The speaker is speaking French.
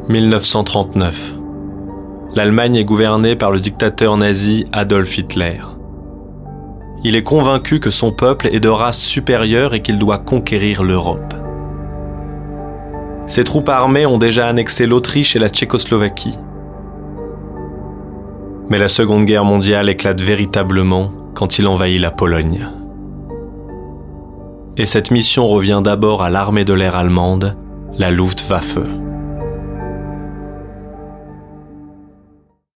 1939. L'Allemagne est gouvernée par le dictateur nazi Adolf Hitler. Il est convaincu que son peuple est de race supérieure et qu'il doit conquérir l'Europe. Ses troupes armées ont déjà annexé l'Autriche et la Tchécoslovaquie. Mais la Seconde Guerre mondiale éclate véritablement quand il envahit la Pologne. Et cette mission revient d'abord à l'armée de l'air allemande, la Luftwaffe.